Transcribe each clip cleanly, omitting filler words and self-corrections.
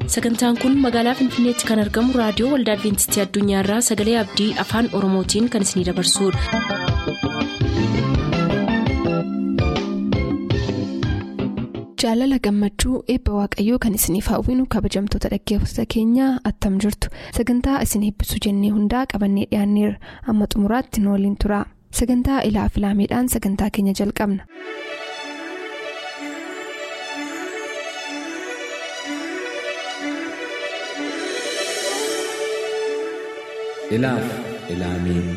Sagantaan kun magaalaa Finfinneetti kan argamu raadiyoo Waldaa Adwiintistii Addunyaarraa Sagalee Abdii Afaan Oromootiin kan isinidabarsudha. Jaalala gammachuu eebba waaqayyoo kan isiniif hawwinu kabajamtoota dhaggeeffattoota keenyaa attam jirtu. Sagantaa isin eebbisuu jennee hundaa qabannee dhiyaanneerra. Amma xumuraatti nu waliin tura. Sagantaa ilaa filaameedhaan sagantaa keenya jalqabna. Ilaaf ilaamee.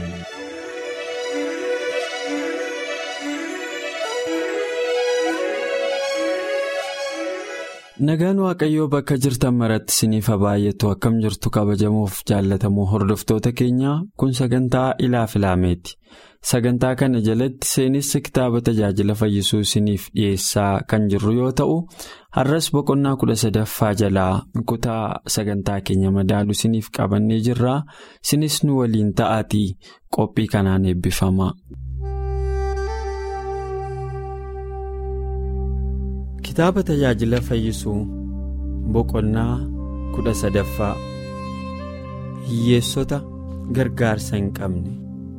Nagaan waaqayyoo bakka jirtan maratti isiniif haa baay'atu. Akkam jirtu kabajamuuf jaallatamoo hordoftoota keenyaa, kun sagantaa ilaaf ilaameeti. Sagantaa kana jalatti seenessa kitaaba tajaajila fayyisuu isiniif dhiyeessaa kan jirru yoo ta'u, har'as boqonnaa 13ffaa jalaa kutaa sagantaa keenya madaalu isiniif qabannee jirra. Isinis nu waliin ta'aatii qophii kanaan eebbifama. Kitaaba tajaajila fayyisuu boqonnaa 13ffaa hiyyeessota gargaarsa hin qabne.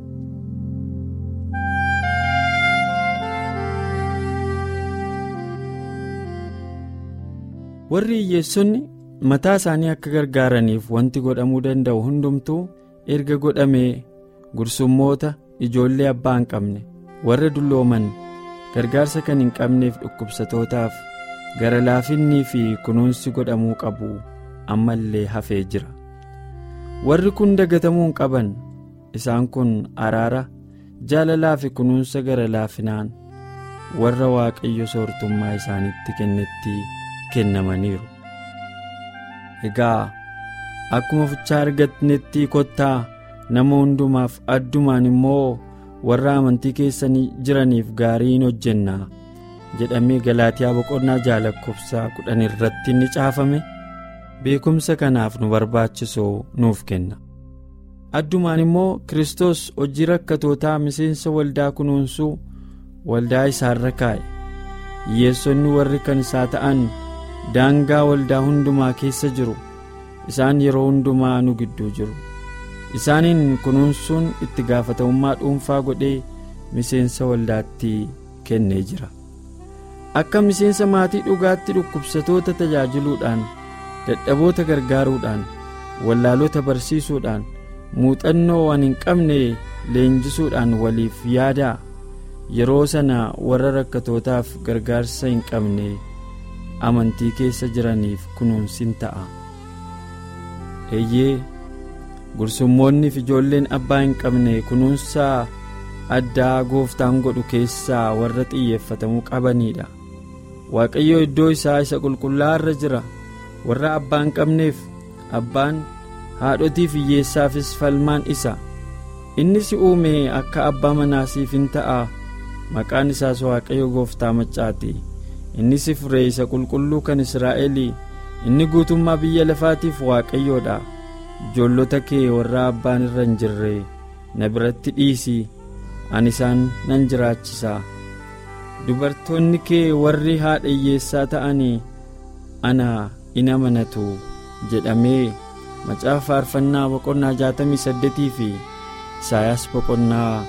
Warri hiyyeessonni mataa isaanii akka gargaaraniif wanti godhamuu danda'u hundumtuu erga godhamee gursummoota ijoollee abbaa hin qabne warra dullooman gargaarsa kan hin qabneef dhukkubsatootaaf gara laafinnii fi kunuunsi godhamuu qabu ammallee hafee jira. Warri kun dagatamuu hin qaban. Isaan kun araara jaalalaa fi kunuunsa gara laafinaan warra waaqayyo soortummaa isaanitti kennetti kennamaniiru. Egaa akkuma fichaa argatnetti kottaa nama hundumaaf addumaan immoo warra amantii keessanii jiraniif gaarii hin hojjennaa jedhamee Galaatiyaa boqonnaa 6:10 irratti ni caafame. Beekumsa kanaaf nu barbaachisoo nuuf kenna. Addumaan immoo Kiristoos hojii rakkatootaa miseensa waldaa kunuunsuu waldaa isaarra kaa'e. Hiyyeessonni warri kan isaa ta'an daangaa waldaa hundumaa keessa jiru. Isaan yeroo hundumaa nu gidduu jiru. Isaaniin kunuunsuun itti gaafatamummaa dhuunfaa godhee miseensa waldaatti kennee jira. Akka miseensa maatii dhugaatti dhukkubsatoota tajaajiluudhaan, dadhaboota gargaaruudhaan, wallaalota barsiisuudhaan, muuxannoo waan hin qabne leenjisuudhaan waliif yaadaa. Yeroo sana warra rakkatootaaf gargaarsa hin qabne amantii keessa jiraniif kunuunsin ta'a. Eeyyee gursummoonni fi ijoolleen abbaa hin qabne kunuunsa addaa gooftaan godhu keessaa warra xiyyeeffatamuu qabanidha. Waaqayyo iddoo isaa isa qulqullaa'aa irra jira. Warra abbaa hin qabneef abbaan, haadhotiif hiyyeessaafis falmaan isa. Inni si uume akka abbaa manaasiif hin ta'a. Maqaan isaas Waaqayyo gooftaa maccaati. Inni si fure isa qulqulluu kan Israa'elii. Inni guutummaa biyya lafaatiif Waaqayyoodha. Ijoollota kee warra abbaan irra hin jirre na biratti dhiisi, ani isaan nan jiraachisa. Dubartoonni kee warri haadha hiyyeessaa ta'anii ana in amanatu jedhamee macaafa faarfannaa boqonnaa 68 fi Isaayaas boqonnaa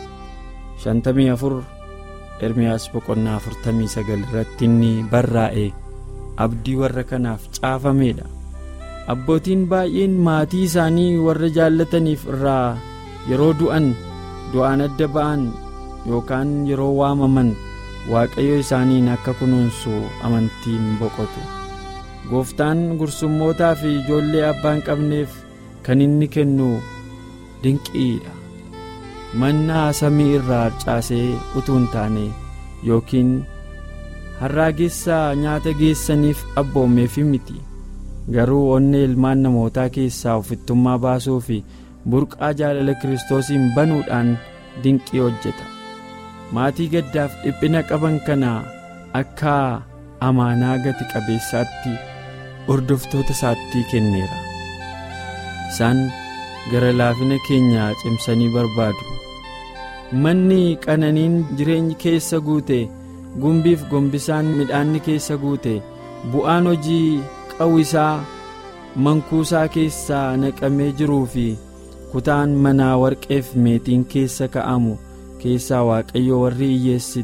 54, Ermiyaas boqonnaa 49 irratti inni barraa'e abdii warra kanaaf caafameedha. Abbootiin baay'een maatii isaanii warra jaallataniif irraa yeroo du'aan adda ba'an yookaan yeroo waamaman Waaqayyo isaaniin akka kunuunsu amantiin boqotu. Gooftaan gursummootaa fi ijoollee abbaa hin qabneef kan inni kennu dinqiidha. Mannaa samii irraa harcaasee utuu hin taane yookiin harraagessaa nyaata geessaniif abboomeefi miti. Garuu onnee ilmaan namootaa keessaa ofittummaa baasuu fi burqaa jaalala Kiristoosiin banuudhaan dinqii hojjeta. Maatii gaddaaf dhiphina qaban kana akka amaanaa gati qabeessaatti hordoftoota isaatti kenneera. Isaan gara laafina keenyaa cimsanii barbaadu. Manni qananiin jireenyi keessa guute, gumbiif gombisaan midhaanni keessa guute, bu'aan hojii qawwisaa mankuusaa keessaa naqamee jiruu fi kutaan manaa warqeef meetiin keessa ka'amu keessaa Waaqayyo warri hiyyeessi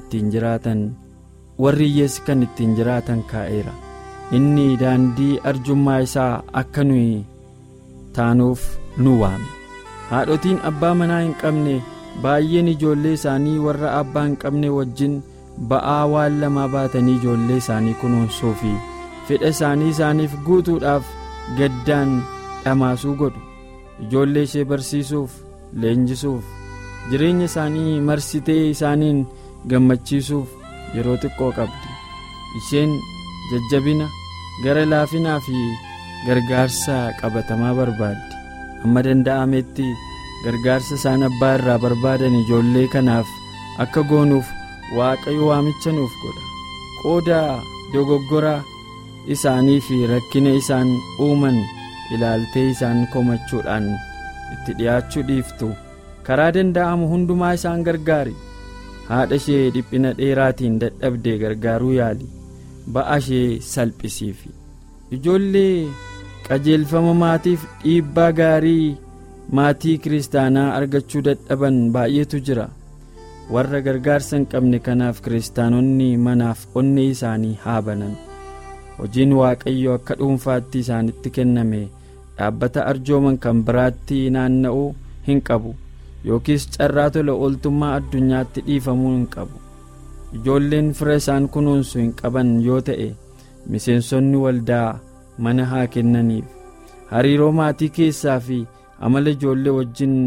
kan ittiin jiraatan kaa'eera. Inni daandii arjummaa isaa akka nuyi taanuuf nu waame. Haadhotiin abbaa manaa hin qabne baay'een ijoollee isaanii warra abbaa hin qabne wajjin ba'aa waan lamaa baatanii ijoollee isaanii kunuunsuu fi fedha isaanii isaaniif guutuudhaaf gaddaan dhamaasuu godhu. Ijoollee ishee barsiisuuf, leenjisuuf, jireenya isaanii marsitee isaaniin gammachiisuuf yeroo xiqqoo qabdi. Isheen jajjabina, gara laafinaa fi gargaarsa qabatamaa barbaaddi. Amma danda'ametti gargaarsa isaan abbaa irraa barbaadan ijoollee kanaaf akka goonuuf Waaqayyo waamicha nuuf godha. Qooda dogoggora isaanii fi rakkina isaan uuman ilaaltee isaan komachuudhaan itti dhiyaachuu dhiiftu karaa danda'amu hundumaa isaan gargaari. Haadha ishee dhiphina dheeraatiin dadhabdee gargaaruu yaali. Ba'aa ishee salphisiifi. Ijoollee qajeelfama maatiif dhiibbaa gaarii maatii kiristaanaa argachuu dadhaban baay'eetu jira. Warra gargaarsa hin qabne kanaaf kiristaanonni manaaf onnee isaanii haa banan. Hojiin Waaqayyo akka dhuunfaatti isaanitti kenname dhaabbata arjooman kan biraatti naanna'uu hin qabu yookiis carraa tola ooltummaa addunyaatti dhiifamuu hin qabu. Ijoolleen fira isaan kunuunsu hin qaban yoo ta'e miseensonni waldaa mana haa kennaniif. Hariiroo maatii keessaa fi amala ijoollee wajjin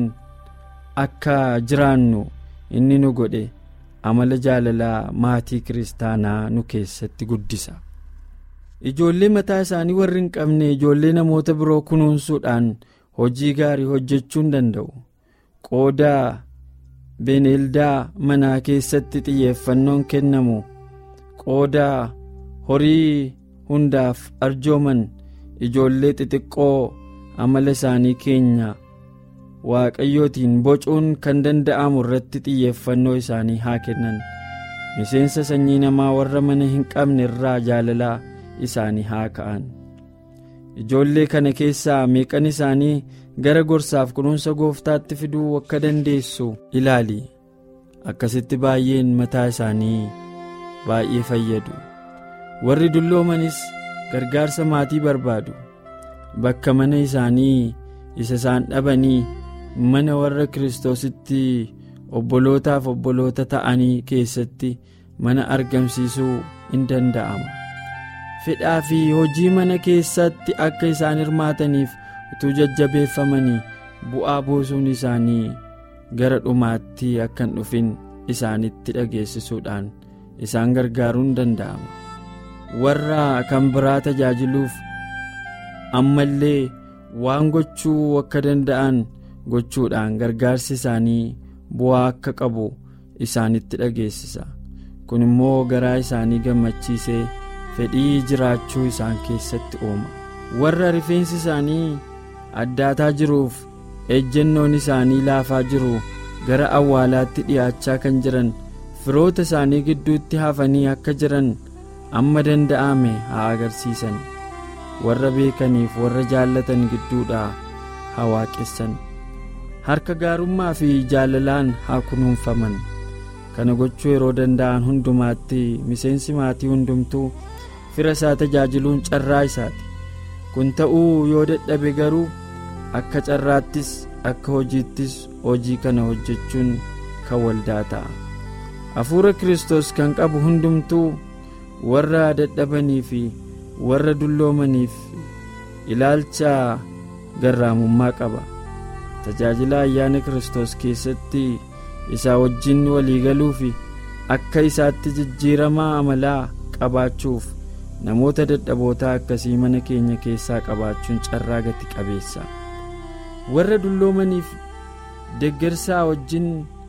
akka jiraannu inni nu godhe amala jaalalaa maatii kiristaanaa nu keessatti guddisa. Ijoollee mataa isaanii warri hin qabne ijoollee namoota biroo kunuunsuudhaan hojii gaarii hojjechuu hin danda'u. Qooda beneeldaa manaa keessatti xiyyeeffannoon kennamu, qooda horii hundaaf arjooman ijoollee xixiqqoo amala isaanii keenya Waaqayyootiin bocuun kan danda'amu irratti xiyyeeffannoo isaanii haa kennan. Miseensa sanyii namaa warra mana hin qabne irraa jaalalaa isaanii haa ka'an. Ijoollee kana keessaa meeqan isaanii gara gorsaaf kunuunsa gooftaatti fiduu akka dandeessu ilaali. Akkasitti baay'een mataa isaanii baay'ee fayyadu. Warri dulloomanis gargaarsa maatii barbaadu. Bakka mana isaanii isa isaan dhabanii mana warra Kiristoositti obbolootaaf obboloota ta'anii keessatti mana argamsiisuu hin danda'ama. Fedhaa fi hojii mana keessatti akka isaan hirmaataniif utuu jajjabeeffamanii bu'aa buusuun isaanii gara dhumaatti akka hin dhufin isaanitti dhageessisuudhaan isaan gargaaruun danda'ama. Warra kan biraa tajaajiluuf ammallee waan gochuu akka danda'an gochuudhaan gargaarsi isaanii bu'aa akka qabu isaanitti dhageessisa. Kun immoo garaa isaanii gammachiisee fedhii jiraachuu isaan keessatti uuma. Warra rifeensi isaanii addaataa jiruuf ejjennoon isaanii laafaa jiru gara awwaalaatti dhiyaachaa kan jiran firoota isaanii gidduutti hafanii akka jiran amma danda'ame haa agarsiisan. Warra beekaniif warra jaallatan gidduudhaa haa waaqessan. Harka gaarummaa fi jaalalaan haa kunuunfaman. Kana gochuu yeroo danda'an hundumaatti miseensi maatii hundumtuu fira isaa tajaajiluun carraa isaati. Kun ta'uu yoo dadhabe garuu akka carraattis akka hojiittis hojii kana hojjechuun kan waldaa ta'a. Hafuura Kiristoos kan qabu hundumtuu warra dadhabanii fi warra dulloomaniif ilaalcha garraamummaa qaba. Tajaajila ayyaana Kiristoos keessatti isaa wajjin waliigaluu fi akka isaatti jijjiiramaa amalaa qabaachuuf namoota dadhabootaa akkasii mana keenya keessaa qabaachuun carraa gati qabeessa. Warra dulloomaniif deeggarsaa wajjin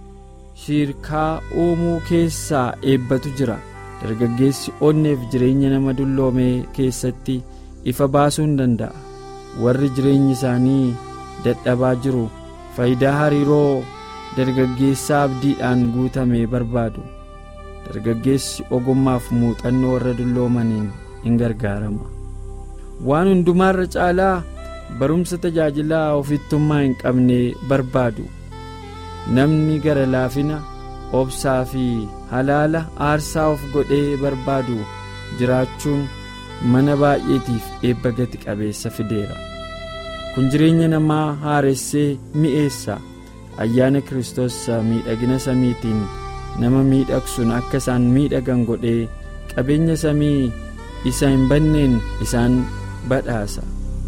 shirkaa uumuu keessaa eebbatu jira. Dargaggeessi onneef jireenya nama dulloomee keessatti ifa baasuu hin danda'a. Warri jireenyi isaanii dadhabaa jiru faayidaa hariiroo dargaggeessaa abdiidhaan guutame barbaadu. Dargaggeessi ogummaaf muuxannoo warra dulloomaniin hin gargaarama. waan hundumaarra caalaa barumsa tajaajilaa ofittummaa hin qabne barbaadu. Namni gara laafina obsaa fi halaala aarsaa of godhee barbaadu jiraachuun mana baay'eetiif eebba gati qabeessa fideera. Kun jireenya namaa haaressee mi'eessa. Ayyaana Kiristoos miidhagina samiitiin nama miidhagsuun akka isaan miidhagan godhee qabeenya samii isa hin banneen isaan badhaasa.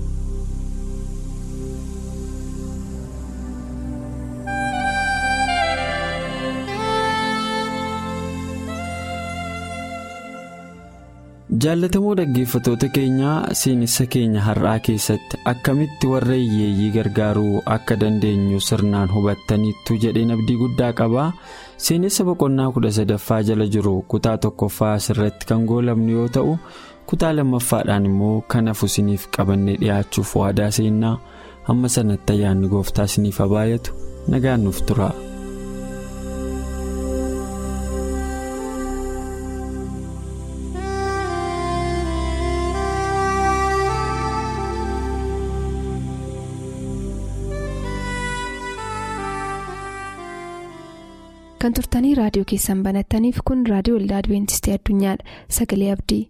Jaallatamoo dhaggeeffattoota keenyaa, seenessa keenya har'aa keessatti akkamitti warra hiyyeeyyii gargaaruu akka dandeenyu sirnaan hubattaniittu jedheen abdii guddaa qaba. Seenessa boqonnaa 13ffaa jala jiru kutaa 1ffaa asirratti kan goolabnu yoo ta'u, kutaa 2ffaadhaan immoo kan hafu isiniif qabannee dhiyaachuuf waadaa seennaa. Hamma sanatti ayyaanni Gooftaa isiniif haa baay'atu. Nagaan nuuf tura. Kan turtanii raadiyoo keessan banattaniif kun raadiyoo Waldaa Adventistii Addunyaadha. Sagalee Abdii.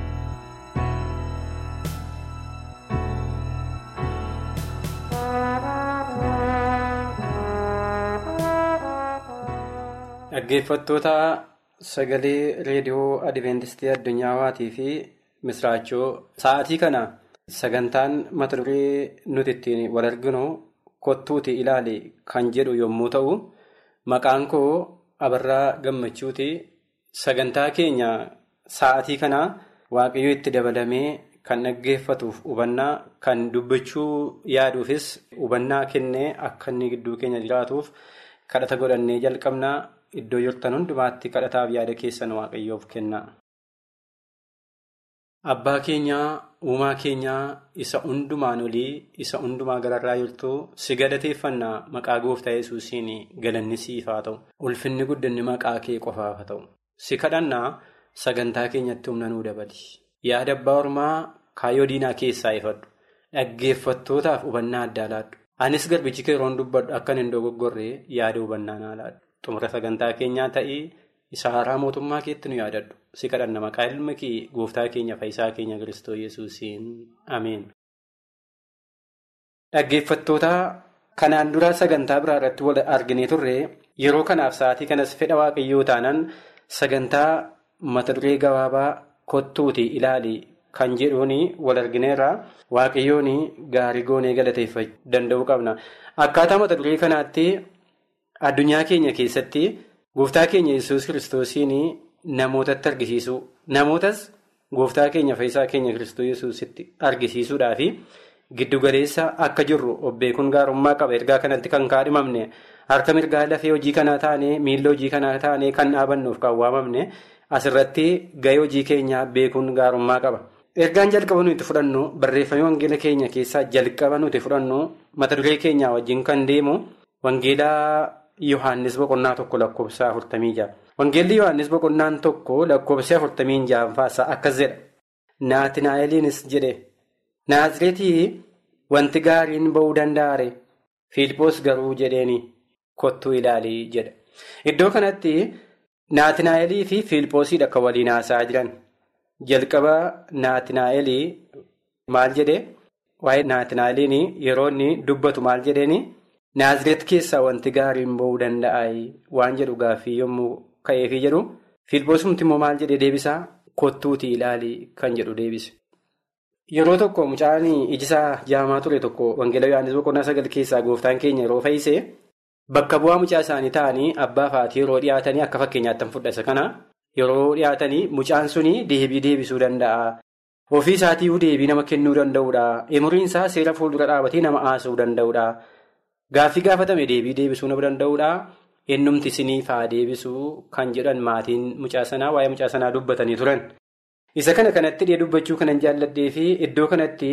Dhaggeeffattoota sagalee reediyoo Adventistii Addunyaatii fi misraachoo sa'aatii kana sagantaan mata duree nuti ittiin wal arginu kottuuti ilaali kan jedhu yommuu ta'u, maqaan koo Abarraa Gammachuuti. Sagantaa keenya sa'aatii kana Waaqayyo itti dabalamee kan dhaggeeffatuuf hubannaa, kan dubbachuu yaaduufis hubannaa kennee akka inni gidduu keenya jiraatuuf kadhata godhannee jalqabnaa. Iddoo jirtan hundumaatti kadhataaf yaada keessan Waaqayyoof kennaa. Abbaa keenyaa, uumaa keenyaa, isa hundumaan olii, isa hundumaa gararraa jirtu si galateeffannaa. Maqaa Gooftaa Yesuusiin galanni siif haa ta'u. Ulfinni guddinni maqaa kee qofaaf haa ta'u. Si kadhannaa sagantaa keenyatti humna nuu dabali. Yaada abbaa ormaa kaayyoo diinaa keessaa ifadhu. Dhaggeeffattootaaf hubannaa addaa laadhu. Anis garbichi kee yeroon dubbadhu akka hin dogoggorree yaada hubannaa naa laadhu. Xumura sagantaa keenyaa ta'ee isa haaraa mootummaa keetti nu yaadadhu. Si kadhanna maqaa ilma kee Gooftaa keenya Fayyisaa keenya Kiristoos Yesuusiin. Ameen. Dhaggeeffattoota kanaan dura sagantaa biraa irratti wal arginee turre, yeroo kanaaf sa'aatii kanas fedha Waaqayyoo taanaan sagantaa mata duree gabaabaa kottuuti ilaali kan jedhuun wal argineerra. Waaqayyoon gaarii goonee galateeffachuu danda'uu qabna. Akkaataa mata duree kanaatti addunyaa keenya keessatti Gooftaa keenya Yesuus Kiristoosiin namootatti argisiisuu, namootas Gooftaa keenya Fayyisaa keenya Kiristoos Yesuusitti argisiisuudhaafi giddugaleessa akka jirru obbeekuun gaarummaa qaba. Ergaa kanatti kan kaadhimamne, harka mirgaa lafee hojii kanaa taane, miilla hojii kanaa taane kan dhaabannuuf kan waamamne, asirratti gahee hojii keenyaa beekuun gaarummaa qaba. Ergaan jalqaba nuti fudhannu, barreeffamee wangeela keenya keessaa jalqaba nuti fudhannu mata duree keenyaa wajjin kan deemu wangeelaa Yohaannis boqonnaa 1 lakkoofsa 46. Wangeelli Yohaannis boqonnaan 1 lakkoofsa 46 akkas jedha. Naatinaa'eliinis jedhe, Naazreetii wanti gaariin ba'uu danda'are, Fiiliphoos garuu jedheeni kottuu ilaalii jedha. Iddoo kanatti Naatinaa'elii fi Fiiliphoosiidha kan waliin haasa'aa jiran. Jalqaba Naatinaa'elii maal jedhe? Waa'ee Naatinaa'eliin yeroo inni dubbatu maal jedheeni? Naazreet keessaa wanti gaariin ba'uu danda'a waan jedhu gaaffii yommuu ka'eefii jedhu, Fiiliphoosumti immoo maal jedhee deebisaa? Kottuuti ilaalii kan jedhu deebise. Yeroo tokko mucaan ijisaa jaamaa ture tokko wangeela Yohaannis boqonnaa 9 keessaa Gooftaan keenya yeroo fayyise bakka bu'aa mucaa isaanii ta'anii abbaa fi haati yeroo dhiyaatanii akka fakkeenyaatti fudhasa kana yeroo dhiyaatanii mucaan suni deebii deebisuu danda'a. Ofii isaatii deebii nama kennuu danda'udha. Umuriin isaa seera fuuldura dhaabatee nama haasa'uu danda'udha. Gaaffii gaafatame deebii deebisuu nama danda'udha. Eenyumti isiniif haa deebisuu kan jedhan maatiin mucaa sanaa waa'ee mucaa sanaa dubbatanii turan. Isa kanatti dhiyee dubbachuu kanan jaalladhee fi iddoo kanatti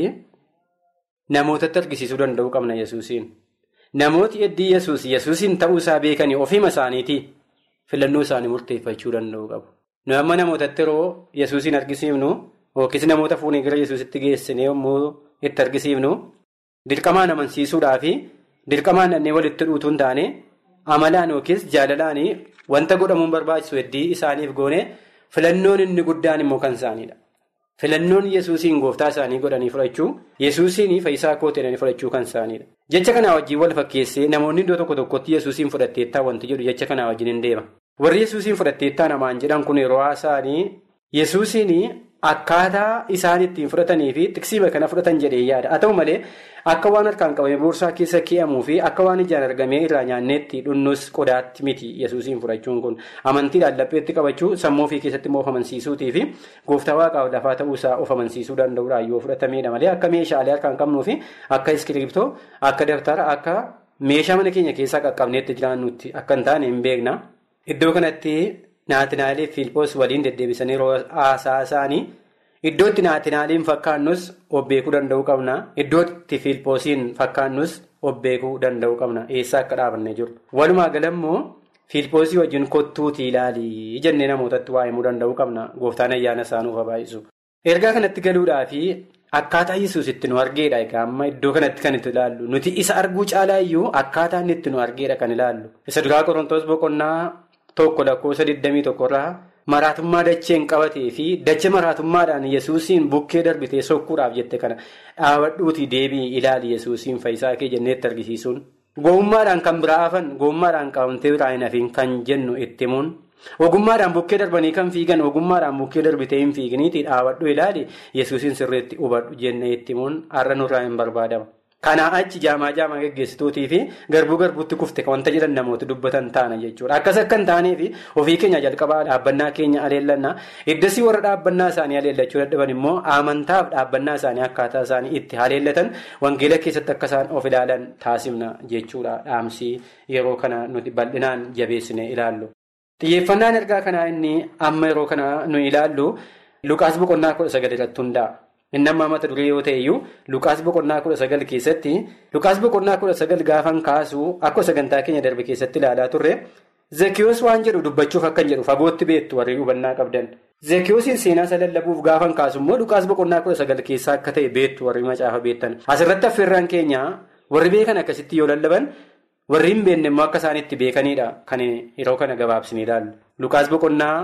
namootatti argisiisuu danda'uu qabna Yesuusiin. Namooti heddii Yesuusiin ta'uu isaa beekanii ofiima isaaniitii filannoo isaanii murteeffachuu danda'uu qabu. Nu amma namootatti yeroo Yesuusiin argisiifnu yookiis namoota fuunee gara Yesuusitti geessine yommuu itti argisiifnu dirqamaan amansiisuudhaa fi dirqamaan dhannee walitti dhuutuu hin taane amalaan yookiis jaalalaan wanta godhamuun barbaachisu heddii isaaniif goone filannoon inni guddaan immoo kan isaaniidha. Filannoon Yesuusiin gooftaa isaanii godhanii fudhachuu Yesuusiin fayyisaa koo ta'anii fudhachuu kan isaaniidha. Jecha kanaa wajjin wal fakkeessee namoonni iddoo tokko tokkotti Yesuusiin fudhatteettaa wanti jedhu jecha kanaa wajjin hin deema. Warri Yesuusiin fudhatteettaa namaan jedhan kun yeroo haasa'anii Yesuusiin akkaataa isaan ittiin fudhatanii fi tiksiima kana fudhatan jedhee yaada. Haa ta'u malee akka waan harkaan qabamee boorsaa keessa kee'amuu fi akka waan ijaan argamee irraa nyaanneetti dhunnus qodaatti miti Yesuusiin fudhachuun kun amantiidhaan lapheetti qabachuu sammuu ofii keessatti immoo of amansiisuutii fi gooftaa waaqaaf lafaa ta'uusaa of amansiisuu danda'uudhaan yoo fudhatameedha malee akka meeshaalee harkaan qabnuu fi akka iskiriiptoo akka daftara akka meeshaa mana keenya keessaa qaqqabneetti jiraannutti akka hin taane hin beekna. Iddoo kanatti Naatinaa'eel fi Fiiliphoos waliin deddeebisanii haasaa isaanii iddoo itti Naatinaa'eeliin fakkaannus of beekuu danda'uu qabna. Iddoo itti Fiiliphoosiin fakkaannus of beekuu danda'uu qabna. Eessaa akka dhaabannee jiru. Walumaa galammoo Fiiliphoosii wajjin kottuutii ilaalii jennee namootatti waa himuu danda'uu qabna. Gooftaan ayyaana isaanuuf habaa'isu. Ergaa kanatti galuudhaa fi akkaataa Yesuus itti nu argeedha. Egaa amma iddoo kanatti kan itti ilaallu nuti isa arguu caalaa iyyuu akkaataa inni itti nu argeedha kan ilaallu. Isa duraa Qorontoos boqonnaa 1:21 irraa maraatummaa dacheen qabatee fi dacha maraatummaadhaan Yesuusiin bukkee darbitee sokkuudhaaf jette kana dhaabadhuutii deebii ilaali Yesuusiin fayyisaa kee jenneetti argisiisuun gowwummaadhaan kan biraa hafan gowwummaadhaan qabamtee biraa hin hafiin kan jennu itti himuun ogummaadhaan bukkee darbanii kan fiigan ogummaadhaan bukkee darbitee hin fiiginiitii dhaabadhu ilaali Yesuusiin sirriitti hubadhu jennee itti himuun har'a nurraa hin barbaadama. Kanaa achi jaamaa geggeessituutii fi garbuutti kufte wanta jedhan namooti dubbatan taana jechuudha. Akkas akka hin taanee fi ofii keenya jalqabaa dhaabbannaa keenya aleellannaa iddasii warra dhaabbannaa isaanii aleellachuu dadhaban immoo amantaaf dhaabbannaa isaanii akkaataa isaanii itti aleellatan wangeela keessatti akka isaan of ilaalan taasifna jechuudha. Dhaamsii yeroo kana nuti bal'inaan jabeessine ilaallu. Xiyyeeffannaan ergaa kanaa inni amma yeroo kana nu ilaallu Luqaas boqonnaa 19 irratti hundaa'a. Inni amma mata duree yoo ta'e iyyuu Luqaas boqonnaa 19 keessatti Luqaas boqonnaa 19 gaafan kaasu akka sagantaa keenya darbe keessatti ilaalaa turre Zekiyoos waan jedhu dubbachuuf akka hin jedhu fagootti beektu warri hubannaa qabdan. Zekiyoosiin seenaa isa lallabuuf gaafan kaasu immoo Luqaas boqonnaa 19 keessaa akka ta'e beektu warri macaafa beektan. Asirratti affeerraan keenya warri beekan akkasitti yoo lallaban warri hin beekne immoo akka isaan itti beekanidha kan yeroo kana gabaabsine ilaallu. Luqaas boqonnaa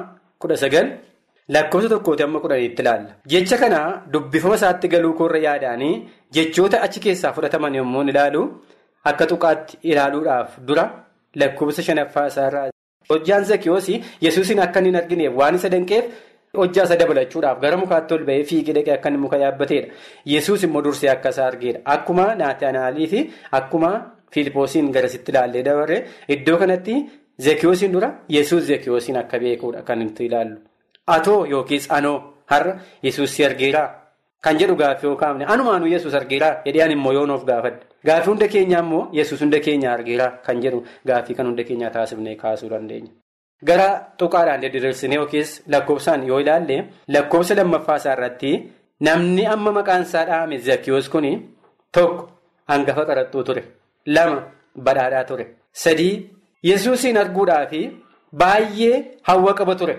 19 lakkoofsa tokkooti amma 10tti ilaalla. Jecha kana dubbifama isaatti galuu koorra yaadaanii jechoota achi keessaa fudhataman yommuu ilaalu akka tuqaatti ilaaluudhaaf dura lakkoofsa 5ffaa isaarraa hojjaan Zekiyoosii Yesuusiin akka hin argineef waan isa danqeef hojjaa isa dabalachuudhaaf gara mukaatti ol ba'ee fiigee dhaqee akka inni muka yaabbateedha. Yesuus immoo dursee akka isaa argeedha. Akkuma Naatanaa'elii fi akkuma Fiiliphoosiin garasitti ilaallee dabarre iddoo kanatti Zekiyoosiin dura Yesuus Zekiyoosiin akka beekuudha kan nuti ilaallu. Atoo yookiis anoo har'a Yesuus si argeeraa kan jedhu gaaffii yoo kaafne anumaanuu Yesuus argeeraa jedheen immoo yoo nuuf gaafadha. Gaaffii hunda keenyaa immoo Yesuus hunda keenya argeeraa kan jedhu gaaffii kan hunda keenyaa taasifnee kaasuu dandeenya. Gara tuqaadhaan deddeebisinee yookiis lakkoofsaan yoo ilaalle lakkoofsa lammaffaa isaa irratti namni amma maqaan isaa dhaame Zekiyoos kuni tokko hangafa qaraxxuu ture. 2 badhaadhaa ture. 3 Yesuusiin arguudhaafi baay'ee hawwa qaba ture.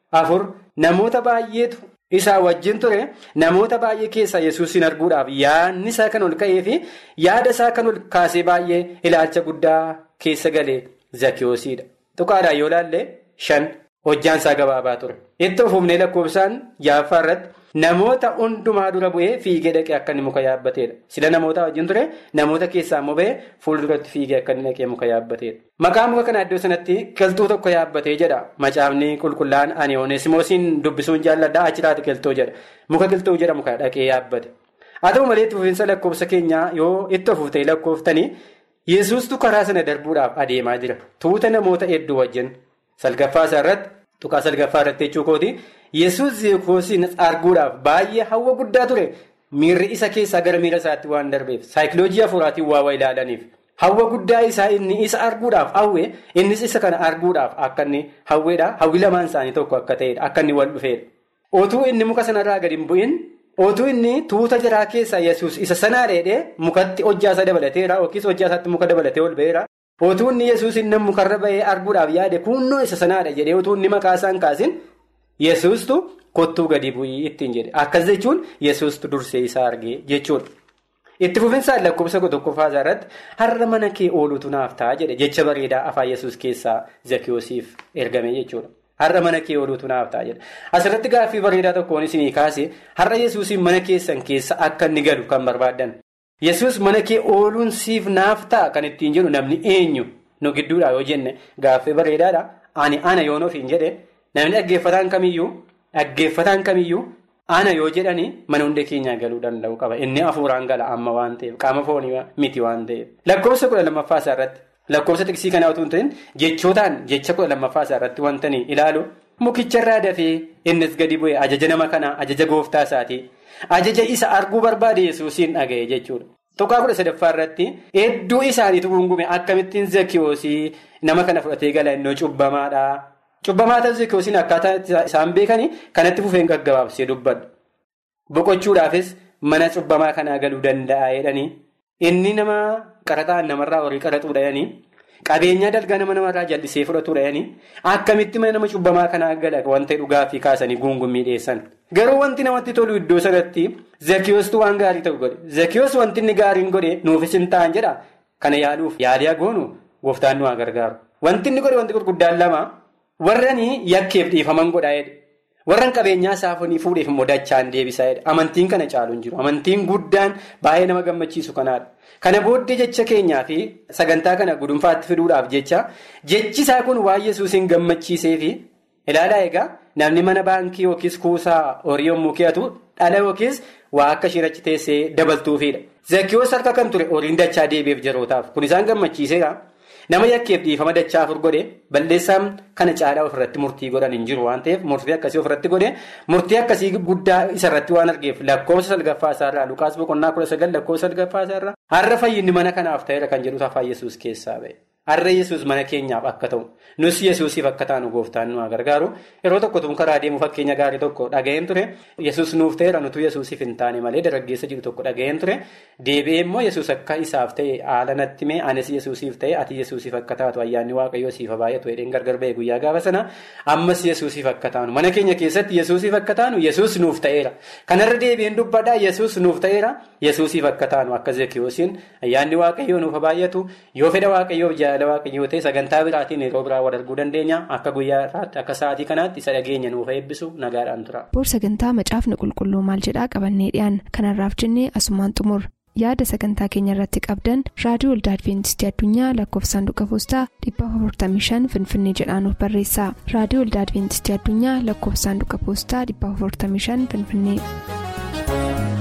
4 namoota baay'eetu isaa wajjin ture. Namoota baay'ee keessaa Yesuusiin arguudhaaf yaadni isaa kan ol ka'ee fi yaada isaa kan ol kaasee baay'ee ilaalcha guddaa keessa galee Zekiyoosidha. Tuqaadhaan yoo ilaalle 5 hojjaan isaa gabaabaa ture. Itti fufnee lakkoofsaan 6ffaa irratti namoota hundumaa dura bu'ee fiigee dhaqee akka inni muka yaabbateedha. Sila namoota wajjin ture namoota keessaa immoo ba'ee fuulduratti fiigee akka inni dhaqee muka yaabbateedha. Maqaa muka kana iddoo sanatti qilxuu tokko yaabbatee jedha. Macaafni qulqullaa'aan ani Oneesimoosiin dubbisuun jaalladhaa achiraati qilxuu jedha. Muka qilxuu jedha muka dhaqee yaabbate. Haa ta'u malee itti fufiinsa lakkoofsa keenyaa yoo itti fuftee lakkooftanii Yesuustu karaa sana darbuudhaaf adeemaa jira. Tuuta namoota hedduu wajjin salgaffaa isaa irratti tuqaa salgaffaa irratti jechuu kooti. Yesuus Zekiyoosiin arguudhaaf baay'ee hawwa guddaa ture. Miirri isa keessaa gara miira isaatti waan darbeef saayikoloojii hafuuraatiin waa ilaalaniif hawwa guddaa isaa inni isa arguudhaaf hawwe innis isa kana arguudhaaf akka inni hawweedha. Hawwi lamaan isaanii tokko akka ta'edha. Akka inni wal dhufeedha. Otuu inni muka sanarraa gadi hin bu'in otuu inni tuuta jiraa keessaa Yesuus isa sanaa dheedhee mukatti hojjaa dabalateera yookiis hojjaa isaatti muka dabalatee ol ba'eera. Otuu inni Yesuus inni mukarra ba'ee arguudhaaf yaade kunnoo isa sanaadha jedhee otuu inni maqaa isaan kaasin Yesuustu kottuu gadi bu'ii ittiin jedhe. Akkas jechuun Yesuustu dursee isaa argee jechuudha. Itti fufinsaan lakkoofsa 1 irratti har'a mana kee ooluutu naaf ta'a jedhe jecha bareedaa afaan Yesuus keessaa Zakiyoosiif ergame jechuudha. Har'a mana kee ooluutu naaf ta'a jedhe. Asirratti gaaffii bareedaa tokkoon isinii kaase har'a Yesuusiin mana keessan keessa akka inni galu kan barbaadan. Yesuus mana kee ooluun siif naaf ta'a kan ittiin jedhu namni eenyu nu gidduudhaa yoo jenne gaaffii bareedaadha. Ana yoon ofiin jedhe namni dhaggeeffataan kamiyyuu ana yoo jedhanii mana hunda keenyaa galuu danda'u qaba. Inni hafuuraan gala amma waan ta'eef qaama foonii miti waan ta'eef. Lakkoofsa 12 irratti lakkoofsa tiksii kanaa utuu hin ta'in jechootaan jecha 12 irratti wantanii ilaalu mukicharraa dafee innis gadi bu'e ajaja nama kanaa ajaja gooftaa isaatii ajaja isa arguu barbaade Yesuusiin dhaga'e jechuudha. Tokkaa 13 irratti hedduu isaaniitu gungume akkamittiin Zakiyoosii nama kana fudhatee gala innoo cubbamaadha. Cubbamaata Zakiyoosiin akkaataa isaan beekanii kanatti fufeen gaggabaabsee dubbadhu. Boqochuudhaafis mana cubbamaa kanaa galuu danda'a jedhanii inni nama qaraxaan namarraa horii qaraxuudha jedhanii qabeenya dalga namarraa jallisee fudhatuudha jedhanii akkamitti mana nama cubbamaa kanaa gala wanta dhugaafii kaasanii gungummii dhiyeessan. Garuu wanti namatti tolu iddoo sanatti Zakiyoostu waan gaarii ta'u godhe. Zakiyoos wanti inni gaariin godhe nuufis hin ta'an jedha. Kana yaaluuf yaaliyaa goonu gooftaan nu haa gargaaru. Wanti inni godhe wanti gurguddaan lama warranii yakkeef dhiifaman godhaa jedhe. Warran qabeenyaa saafanii fuudheef immoo dachaan deebisaa jedhe. Amantiin kana caalu hin jiru. Amantiin guddaan baay'ee nama gammachiisu kanaadha. Kana booddee jecha keenyaa fi sagantaa kana gudunfaatti fiduudhaaf jechi isaa kun waan Yesuusiin gammachiisee fi ilaalaa egaa namni mana baankii yookiis kuusaa horii yommuu keeyatu dhala yookiis waa akka shirachi teessee dabaltuufidha. Zakiyoos harka kan ture horiin dachaa deebi'eef jarootaaf kun isaan gammachiiseera. Nama yakkeef dhiifama dachaa afur godhe balleessaan kana caalaa ofirratti murtii godhan hin jiru waan ta'eef murtii akkasii ofirratti godhe murtii akkasii guddaa isarratti waan argeef lakkoofsa 9 isaarraa Luqaas boqonnaa 19 lakkoofsa 9 isaarraa har'a fayyinni mana kanaaf ta'eera kan jedhu afaan Yesuus keessaa ba'e. Har'a Yesuus mana keenyaaf akka ta'u nus Yesuusiif akka taanu gooftaan nu haa gargaaru. Yeroo tokko tun karaa deemu fakkeenya gaarii tokko dhaga'een ture Yesuus nuuf ta'eera nutu Yesuusiif hin taane malee dargaggeessa jiru tokko dhaga'een ture deebi'ee immoo Yesuus akka isaaf ta'e haala natti mee anis Yesuusiif ta'e ati Yesuusiif akka taatu ayyaanni Waaqayyoo siif baay'atu jedheen gargar ba'e guyyaa gaafa sana ammas Yesuusiif akka taanu mana keenya keessatti Yesuusiif akka taanu Yesuus nuuf ta'eera. Kanarra deebi'een dubbadhaa Yesuus nuuf ta'eera Yesuusiif akka taanu akka Zakiyoosiin ayyaanni Waaqayyoo nuuf baay'atu yoo fedha Waaqayyoo jaalala Waaqayyoo ta'e sagantaa biraatiin yeroo biraa wal arguu dandeenya akka guyyaa irraatti akka sa'aatii kanaatti isa dhageenya nuuf eebbisu nagaadhaan tura. Boor sagantaa macaafni qulqulluu maal jedhaa qabannee dhiyaan kanarraaf jennee asumaan xumur yaada sagantaa keenya irratti qabdan raadiyoo Waldaa Adventistii Addunyaa lakkoofsa saanduqa poostaa 455 Finfinnee jedhaan barreessaa. Raadiyoo Waldaa Adventistii Addunyaa lakkoofsa saanduqa poostaa 455 Finfinnee.